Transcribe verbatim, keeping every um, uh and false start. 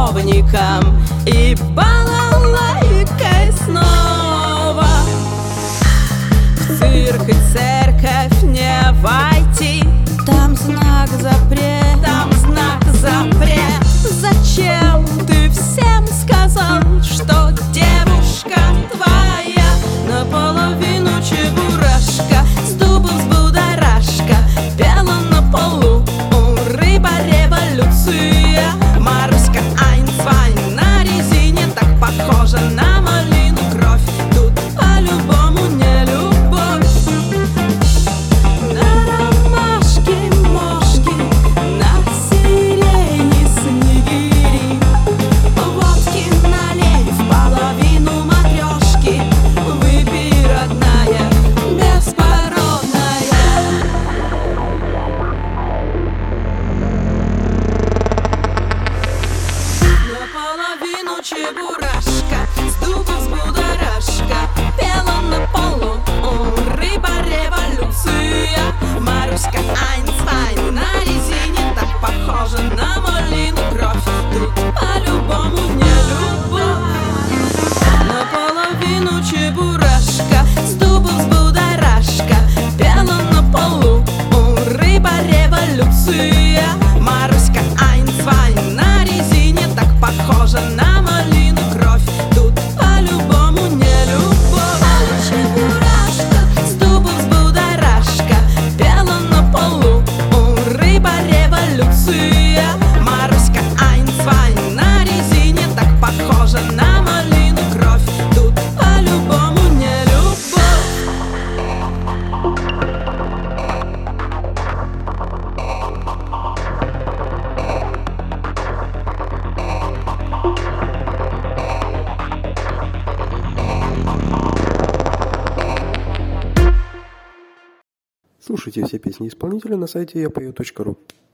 любовником и балалайкой снова. В цирк и церковь не войти, там знак запрет, там знак запрет. Зачем ты всем сказал, что девушка твоя наполовину чебурашка, с дубом с будоражка, пела на полу, о, рыба революция. Маруська Айнцвайн на резине, так похожа на малину кровь. Тут по-любому не любовь. На ромашке мошки, на сирени снегири, водки налей в половину матрешки, выпей, родная, беспородная. Наполовину чебурашка, с дубом с будоражка, пела на полу, о, рыба революция. Маруська Айнцвайн на резине, так похожа на малину кровь. Тут по-любому не любовь. Наполовину чебурашка, с дубом с будоражка, пела на полу, о, рыба революция. Маруська Айнцвайн на резине, так похожа на малину кровь. Тут по-любому не любовь. Чебурашка, с дубом с будоражка, пела на полу, о, рыба революция. Маруська Айнцвайн на резине, так похожа на малину кровь. Тут по-любому не любовь. Слушайте все песни исполнителя на сайте я пою точка ру.